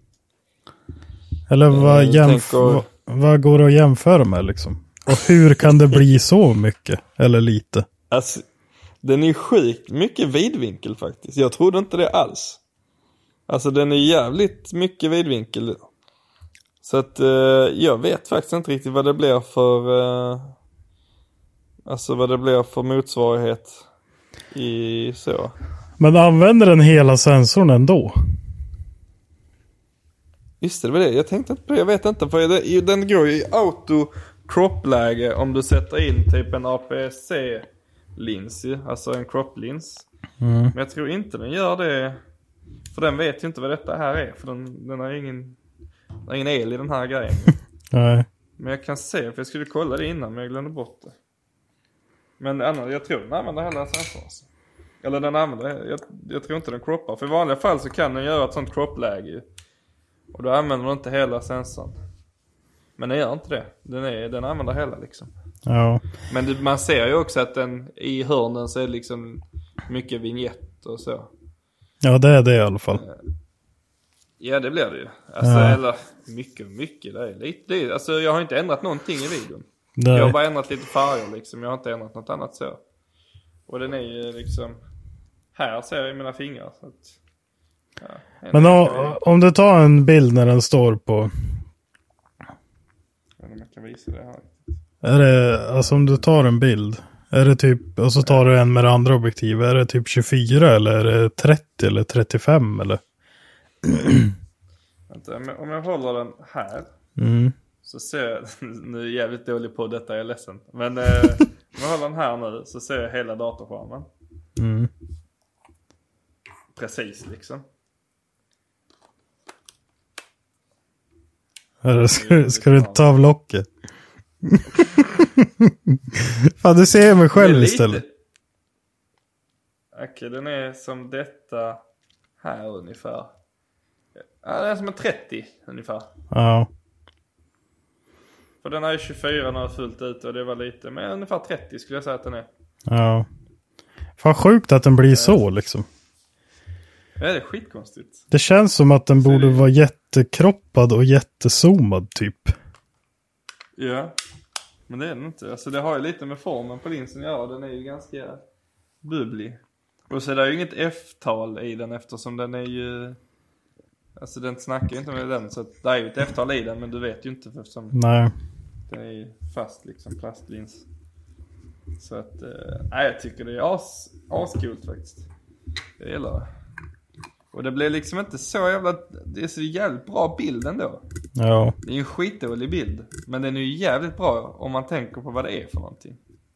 Eller vad går det att jämföra med liksom? Och hur kan det bli så mycket? Eller lite? Alltså, den är sjukt mycket vidvinkel faktiskt. Jag trodde inte det alls. Alltså den är jävligt mycket vidvinkel. Så att jag vet faktiskt inte riktigt vad det blir för... alltså vad det blir för motsvarighet i så. Men använder den hela sensorn ändå? Just det var det. Jag tänkte inte på det. Jag vet inte. För den går ju i auto-crop-läge om du sätter in typ en APS-C-lins. Alltså en crop-lins. Men jag tror inte den gör det. För den vet ju inte vad detta här är. För den har ingen el i den här grejen. Nej. Men jag kan se. För jag skulle kolla det innan. Men jag glömde bort det. Men jag tror den använder hela sensorn. Alltså. Eller den använder. Jag tror inte den croppar. För i vanliga fall så kan den göra ett sånt crop-läge. Och då använder man inte hela sensorn. Men den gör inte det. Den använder hela liksom. Ja. Men man ser ju också att i hörnen så är det liksom mycket vignett och så. Ja, det är det i alla fall. Ja, det blir det ju. Alltså, eller mycket. Det är lite. Alltså, jag har inte ändrat någonting i videon. Nej. Jag har bara ändrat lite färger liksom. Jag har inte ändrat något annat så. Och den är ju liksom... Här ser jag i mina fingrar. Så att, men om du tar en bild när den står på... Jag kan visa det här. Är det, alltså om du tar en bild, är det typ, och så tar du en med det andra objektivet, är det typ 24 eller är det 30 eller 35 eller? Vänta, om jag håller den här så ser jag, nu är jag jävligt dålig på detta, jag är ledsen. Men om jag håller den här nu så ser jag hela datorskärmen. Precis liksom. Ska du ta av locket? Fan, du ser mig själv istället. Okej, den är som detta här ungefär. Ja, den är som en 30 ungefär. Ja. För den är 24 när det är fullt ut och det var lite. Men ungefär 30 skulle jag säga att den är. Ja. Fan sjukt att den blir så liksom. Ja, det är skitkonstigt. Det känns som att den borde vara jättekroppad och jättezoomad typ. Ja, men det är den inte. Alltså det har ju lite med formen på linsen. Ja, den är ju ganska bubblig. Och så är det ju inget F-tal i den eftersom den är ju... Alltså den snackar ju inte med den. Så det är ju ett F-tal i den, men du vet ju inte eftersom... Nej. Den är ju fast liksom, plastlins. Så att... nej, jag tycker det är ascoolt faktiskt. Jag gillar det. Och det blir liksom inte så jävla... Det är så jävligt bra bild ändå. Ja. Det är en skitdålig bild. Men den är ju jävligt bra om man tänker på vad det är för någonting.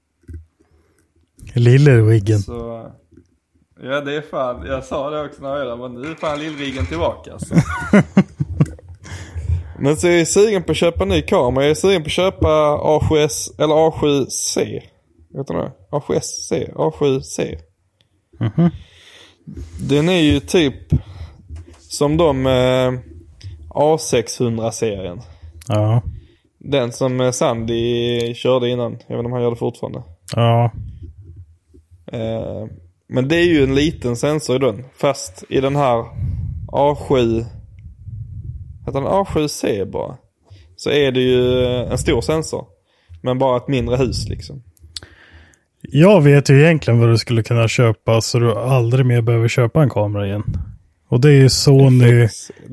Lillriggen. Så... Ja, det är fan... Jag sa det också när jag var men nu är fan Lillriggen tillbaka alltså. Men så är jag sugen på att köpa en ny kamera. Jag är sugen på att köpa A7S eller A7C. Vet du det? A7C. Mhm. Den är ju typ som de A600-serien. Ja. Den som Sandy körde innan. Jag vet inte om han gör det fortfarande. Ja. Men det är ju en liten sensor i den. Fast i den här A7... Heter den A7C bara? Så är det ju en stor sensor. Men bara ett mindre hus liksom. Jag vet ju egentligen vad du skulle kunna köpa så du aldrig mer behöver köpa en kamera igen. Och det är ju Sony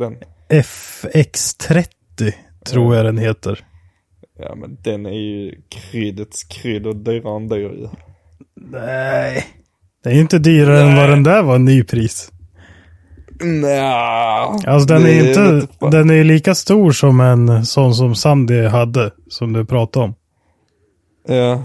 FX30 tror jag den heter. Ja, men den är ju kryddets krydd och dyrare än dyr ju. Nej. Det är ju inte dyrare än vad den där var nypris. Nej. Alltså den är inte, den är lika stor som en sån som Sandy hade, som du pratade om. Ja.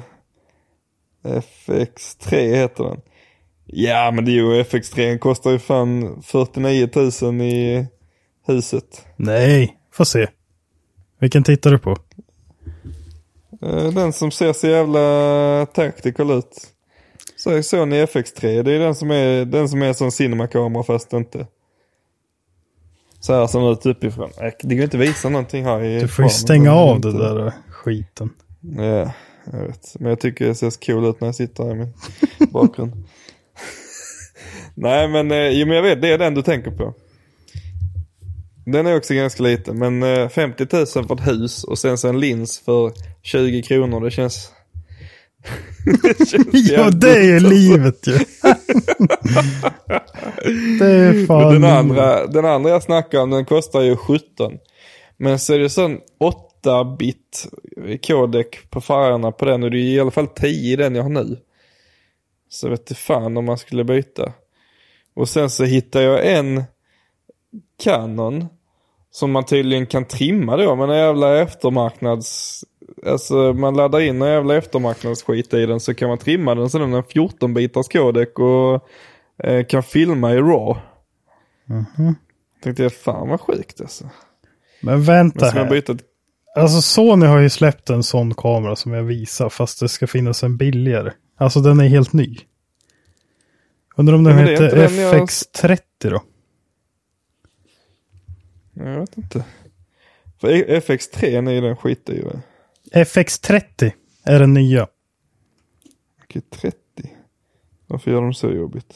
FX3 heter den. Ja, men det är ju FX3 kostar ju fan 49 000 i huset. Nej, får se. Vilken tittar du på? Den som ser så jävla tactical ut. Så är Sony FX3. Det är den som är som cinemakamera fast inte. Så här som ut uppifrån. Det går inte visa någonting här i. Du får ju stänga av det där skiten. Ja, jag vet. Men jag tycker det ser cool ut när jag sitter här i min bakgrund. Nej, men men jag vet, det är den du tänker på. Den är också ganska liten, men 50 000 för ett hus och sen så en lins för 20 kronor, det känns... Ja, det är ju livet ju. Det är fan. Den andra jag snackar om, den kostar ju 17. Men så är det sån 8-bit kodek på färgerna på den och det är i alla fall 10 i den jag har nu. Så vet du fan om man skulle byta. Och sen så hittar jag en Canon som man tydligen kan trimma då, men en jävla eftermarknads... Alltså man laddar in en jävla eftermarknadsskit i den så kan man trimma den så den är 14-bitars kodek och kan filma i RAW. Tänkte jag, fan vad sjukt alltså. Men vänta här. Alltså Sony har ju släppt en sån kamera som jag visar fast det ska finnas en billigare. Alltså den är helt ny. Undrar om den heter FX30 då? Jag vet inte. För FX3 är den skiten ju. FX30 är den nya. Okej, 30. Varför gör de så jobbigt?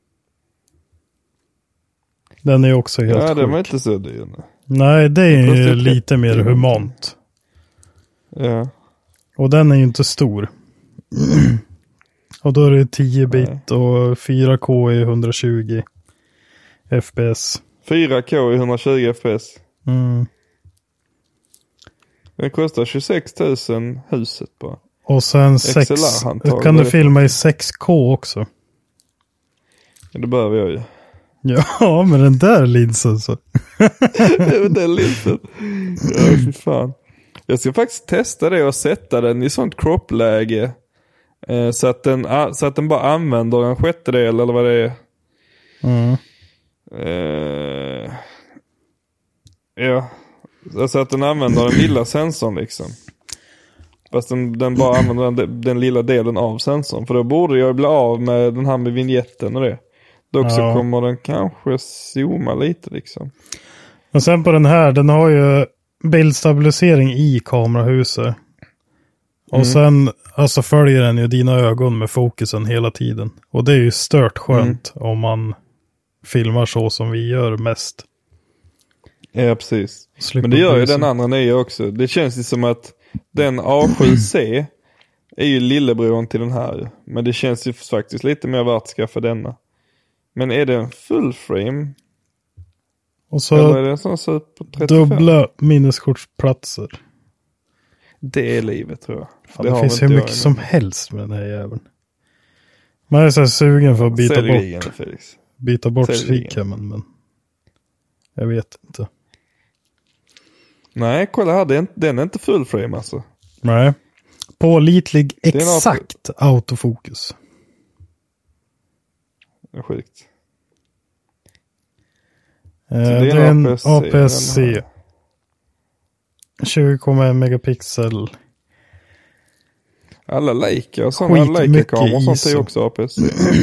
Den är också helt sjuk. Ja, den var inte så dyr. Nej, det är ju lite mer humant. Ja. Och den är ju inte stor. Och då är det 10 bit och 4K i 120 FPS. 4K i 120 FPS. Den kostar 26 000 huset bara. Och sen kan du filma i 6K också. Ja, det behöver jag ju. Ja, men den där linsen så. Den linsen. Ja, fy fan. Jag ska faktiskt testa det och sätta den i sånt crop-läge. Så att den bara använder en sjättedel eller vad det är. Ja. Så att den använder den lilla sensorn liksom. Fast den bara använder den lilla delen av sensorn. För då borde jag bli av med den här med vignetten och det. Dock så kommer den kanske zooma lite liksom. Men sen på den här, den har ju bildstabilisering i kamerahuset. Och sen alltså följer den ju dina ögon med fokusen hela tiden. Och det är ju stört skönt om man filmar så som vi gör mest. Ja, precis. Men det gör ju den andra nya också. Det känns ju som att den A7C är ju lillebror till den här. Men det känns ju faktiskt lite mer värt att skaffa denna. Men är det en full frame? Och så eller är det en sån så på 35? Dubbla minneskortsplatser. Det är livet tror jag. Fan, det finns hur mycket som helst med den här jäveln. Man är så här sugen för att byta bort kikhammen, men jag vet inte. Nej, kolla här. Den är inte full frame alltså. Nej. Pålitlig exakt autofokus. Det är sjukt. Det är en APS-C. 20,1 megapixel. Alla Leica och sådana Leica-kameror sånt är också APS-C.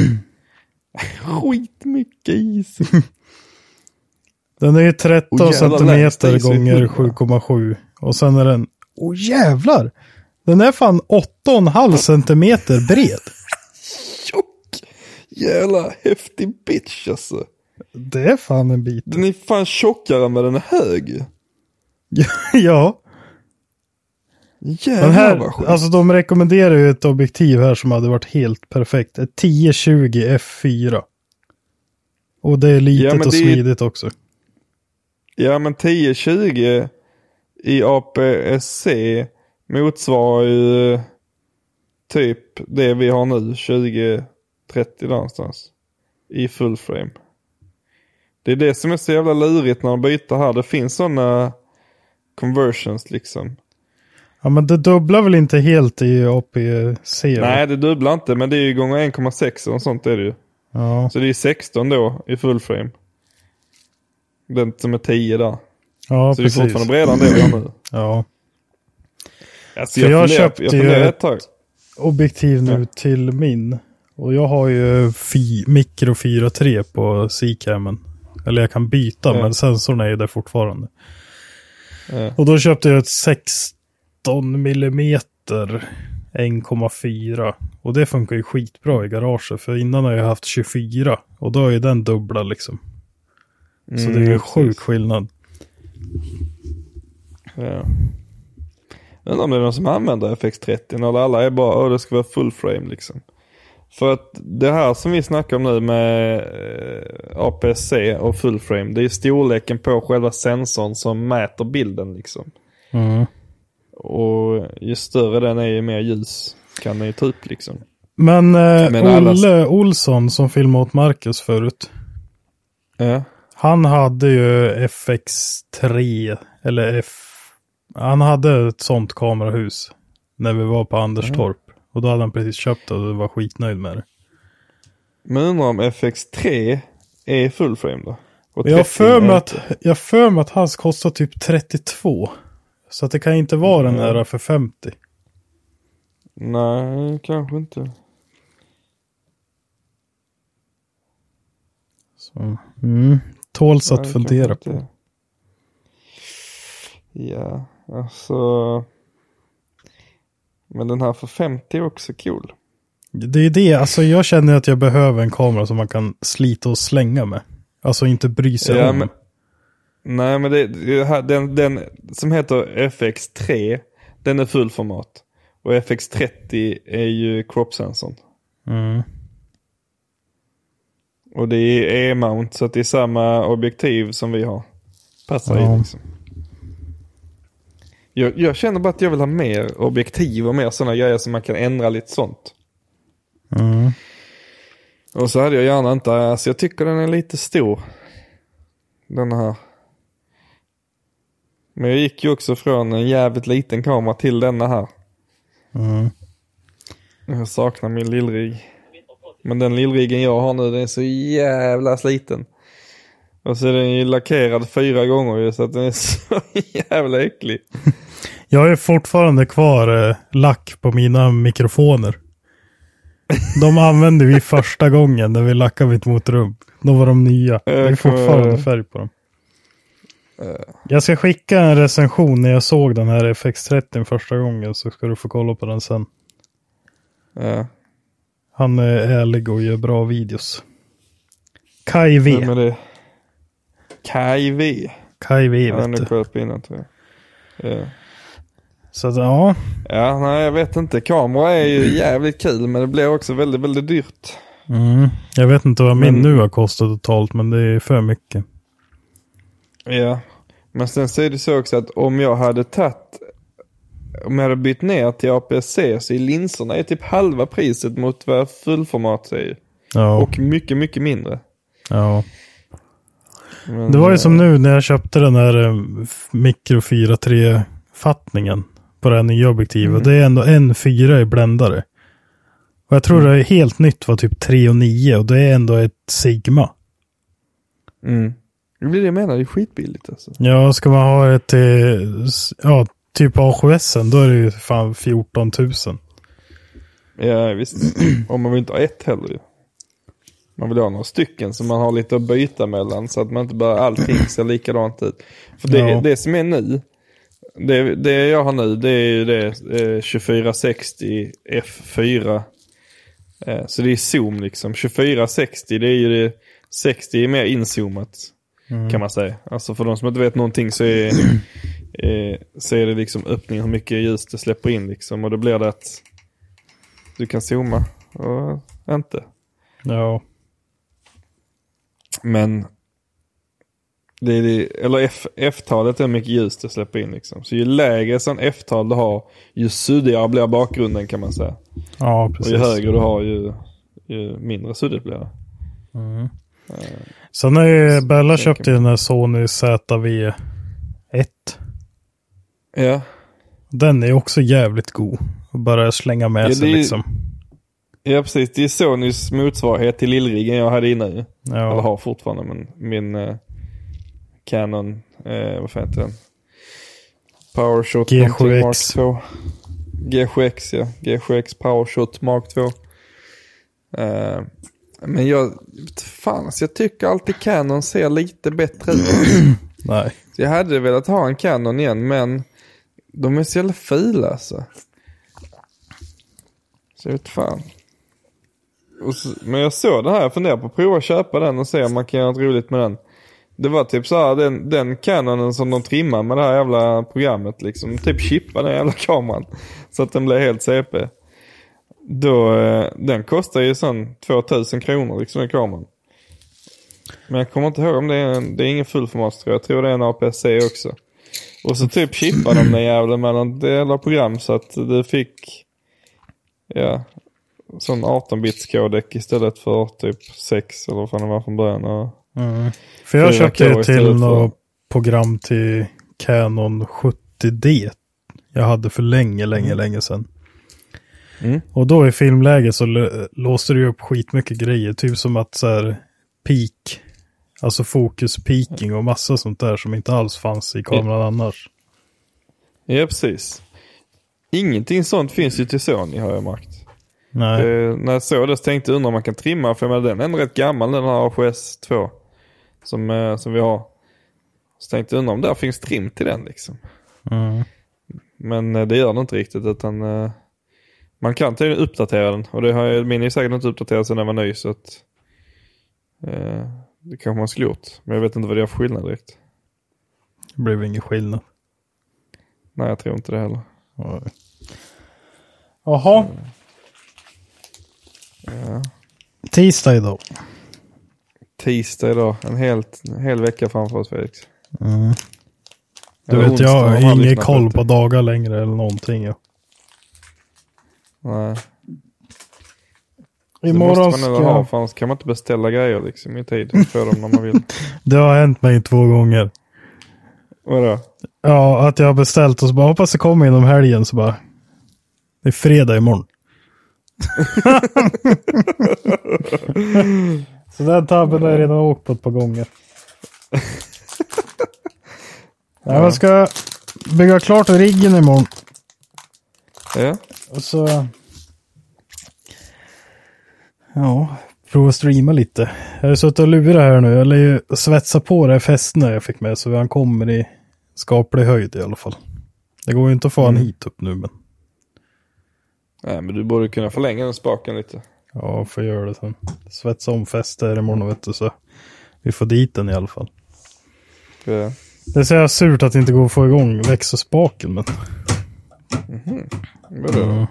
Skitmycket is. Den är ju 13 centimeter gånger 7,7. Och sen är den... jävlar! Den är fan 8,5 centimeter bred. Tjock! Jävla häftig bitch alltså. Det är fan en bit. Den är fan tjockare med den är hög. Ja. Jävlar här, vad sjukt. alltså de rekommenderar ju ett objektiv här som hade varit helt perfekt. Ett 10-20 f4. Och det är litet och smidigt också. Ja, men 10-20 i APS-C motsvarar ju typ det vi har nu, 20-30 någonstans i full frame. Det är det som är så jävla lurigt när man byter här. Det finns sådana conversions liksom. Ja, men det dubblar väl inte helt i APS-C? Nej, det dubblar inte, men det är ju gånger 1,6 och sånt är det ju. Ja. Så det är 16 då i full frame. Den som är 10 där. Ja, så precis. det är fortfarande bredare än det vi har nu. Ja. Alltså, jag köpte ju ett objektiv nu till min. Och jag har ju Micro 4.3 på C-camen. Eller jag kan byta, men sensorn är ju där fortfarande. Och då köpte jag ett 16 millimeter 1,4. Och det funkar ju skitbra i garaget. För innan har jag haft 24. Och då är ju den dubbla liksom. Så det är ju sjuk skillnad. Ja. Men om det är någon som använder FX30 när alla är bara, det ska vara full frame liksom. För att det här som vi snackar om nu med APS-C och full frame, det är storleken på själva sensorn som mäter bilden liksom. Och ju större den är, ju mer ljus kan den ju ta upp liksom. Men Olle Olsson som filmade åt Marcus förut. Han hade ju FX3 eller han hade ett sånt kamerahus när vi var på Anderstorp. Och då hade han precis köpt det och var skitnöjd med det. Men undrar om FX3 är full frame då? Och jag för mig att hans kostar typ 32. Så att det kan inte vara den här för 50. Nej, kanske inte. Så, tåls att fundera på. Ja, alltså... Men den här för 50 är också cool. Det är det, alltså jag känner att jag behöver en kamera som man kan slita och slänga med. Alltså inte bry sig om. Men, nej, men den som heter FX3, den är fullformat. Och FX30 är ju crop-sensorn. Och det är E-mount, så att det är samma objektiv som vi har. Passar i liksom. Jag känner bara att jag vill ha mer objektiv och mer sådana grejer som man kan ändra lite sånt. Och så hade jag gärna inte, alltså jag tycker den är lite stor. Den här. Men jag gick ju också från en jävligt liten kamera till denna här. Jag saknar min lillrigg. Men den lillriggen jag har nu, den är så jävla sliten. Och så är den ju lackerad 4 gånger så att den är så jävla äcklig. Jag har ju fortfarande kvar lack på mina mikrofoner. De använde vi första gången när vi lackade mitt motorrum. Då var de nya. Det är fortfarande färg på dem. Jag ska skicka en recension när jag såg den här FX30 första gången, så ska du få kolla på den sen. Han är ärlig och gör bra videos. Kai V. Vem är det? Kai V. Kai V, vet du. Du. På innan, tror jag. Så att, ja. Ja, nej, jag vet inte. Kamera är ju jävligt kul, men det blir också väldigt, väldigt dyrt. Jag vet inte vad min nu har kostat totalt, men det är för mycket. Ja, men sen så är det så också att om jag hade bytt ner till APS-C, så är linserna är typ halva priset mot vad fullformat säger. Ja. Och mycket, mycket mindre. Ja. Men, det var ju som nu när jag köpte den här Micro 4.3-fattningen på det här nya objektivet. Det är ändå 1.4 i bländare. Och jag tror det är helt nytt var typ 3.9 och det är ändå ett Sigma. Det blir det jag menar, det är skitbilligt alltså. Ja, ska man ha ett typ A7S, då är det ju fan 14 000. Ja, visst. Om man vill inte ha ett heller ju. Man vill ha några stycken så man har lite att byta mellan, så att man inte bara allting ser likadant ut. För det som är nu, det jag har nu, det är ju det 2460 F4. Så det är zoom liksom. 2460, det är ju det 60 är mer inzoomat kan man säga. Alltså för de som inte vet någonting så är det liksom öppning hur mycket ljus det släpper in liksom. Och då blir det att du kan zooma och inte. Ja. Men eller F-talet är mycket ljus det släpper in liksom. Så ju lägre sån F-tal du har, ju suddigare blir bakgrunden kan man säga. Ja, precis. Och ju högre du har, ju mindre suddigt blir det. Sen har ju Bella köpt den här Sony ZV-1. Ja. Den är också jävligt god. Och bara slänga med sig liksom. Ja, precis. Det är Sonys motsvarighet till lillriggen jag hade innan. Ja. Eller har fortfarande, men min Canon, vad fan heter den? PowerShot G7X. Mark 2. G7X, ja. G7X PowerShot Mark 2. Men jag tycker alltid Canon ser lite bättre ut. Nej. Så jag hade velat ha en Canon igen, men de är så jävla fila alltså. Så jag vet fan. Men jag såg det här, jag funderar på att prova att köpa den och se om man kan göra något roligt med den. Det var typ så här, den Canonen som de trimmar med det här jävla programmet liksom. Typ chippa den jävla kameran. Så att den blir helt CP. Den kostar ju sån 2000 kronor liksom, den kameran. Men jag kommer inte ihåg om det är ingen fullformat, tror jag. Jag tror det är en APS-C också. Och så typ chippar de den jävla mellan delar program så att du fick sån 18-bits kodek istället för typ 6 eller vad fan det var från början. För jag köpte ju till något program till Canon 70D. Jag hade för länge sedan. Och då i filmläge så låste det upp skitmycket grejer. Typ som att så här peak, alltså fokus peaking och massa sånt där som inte alls fanns i kameran annars. Ja, precis. Ingenting sånt finns ju till Sony, har jag märkt. Nej. När jag såg det så tänkte jag undra om man kan trimma, för den är ändå rätt gammal, den här APS 2 som vi har. Så tänkte jag undra om där finns trim till den liksom. Men det gör det inte riktigt, utan man kan tydligen uppdatera den. Och det har jag, min är säkert inte uppdaterat sedan den var ny, så att det kanske man skulle gjort. Men jag vet inte vad det är för skillnad direkt. Det blev ingen skillnad. Nej, jag tror inte det heller. Jaha. Tisdag idag. Tisdag idag. En hel vecka framför oss, Felix. Du vet, jag har ingen koll på dagar längre eller någonting. Ja. Nej. Imorgon måste man ha, för annars kan man inte beställa grejer liksom i tid för dem när man vill. Det har hänt mig 2 gånger. Vadå? Ja, att jag har beställt och så bara hoppas det kommer inom helgen, så bara det är fredag imorgon. Så den tabben har jag redan åkt på ett par gånger. Jag ska bygga klart riggen imorgon. Ja. Och så prova streama lite. Jag har suttit och lurat här nu. Jag lär ju svetsa på det här fästena jag fick med, så han kommer i skaplig höjd i alla fall. Det går ju inte att få han hit upp nu, men nej, men du borde kunna förlänga den spaken lite. ja, får göra det sen. Svetsa om fäster imorgon, vet du, så vi får dit den i alla fall. Ja. Det är så här surt att det inte går att få igång växelspaken, men Vadå?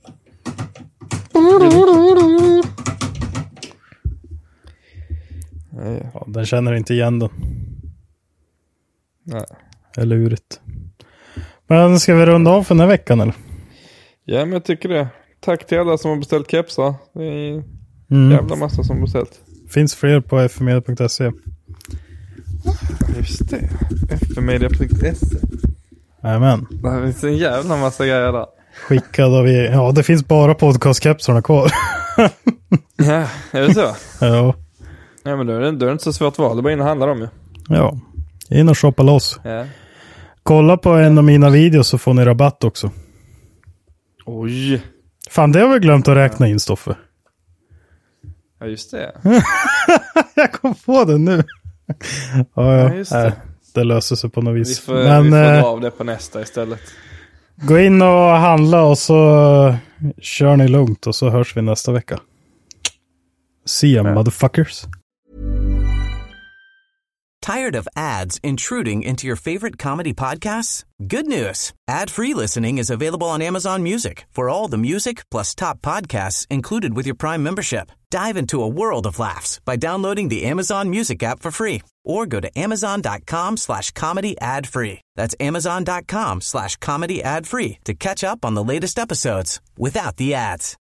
Ja, den känner inte igen den. Nej. Det är lurigt. Men ska vi runda av för den här veckan, eller? Ja, men jag tycker det. Tack till alla som har beställt kepsar. Det är jävla massa som har beställt. Finns fler på fmedia.se. Just det. fmedia.se. Jajamän. Det finns en jävla massa grejer där. Skickad av er. Ja, det finns bara podcastkepsarna kvar. Ja, är det så? Ja. Ja, men då är det inte så svårt val. Det bara in och handla dem ju. Ja. In och shoppa loss. Ja. Kolla på en av mina videos så får ni rabatt också. Oj. Fan, det har vi glömt att räkna in, Stoffe. Ja, just det. Jag kom på det nu. Ja, just det. Det löser sig på något vis. Vi får dra av det på nästa istället. Gå in och handla och så kör ni lugnt och så hörs vi nästa vecka. See ya, motherfuckers. Tired of ads intruding into your favorite comedy podcasts? Good news. Ad-free listening is available on Amazon Music for all the music plus top podcasts included with your Prime membership. Dive into a world of laughs by downloading the Amazon Music app for free or go to amazon.com/comedy ad-free. That's amazon.com/comedy ad-free to catch up on the latest episodes without the ads.